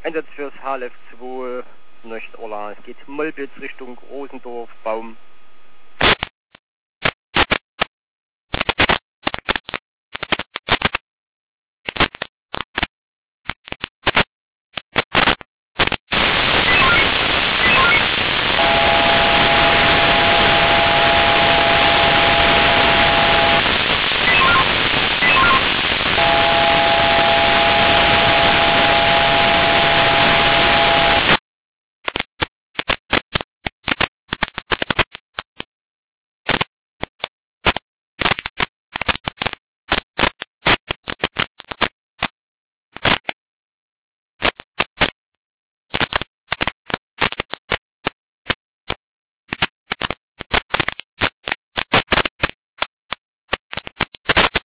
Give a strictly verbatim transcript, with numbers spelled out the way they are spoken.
Einsatz fürs H L F zwei Nöcht-Orla. Es geht Molbitz Richtung Rosendorf, Baum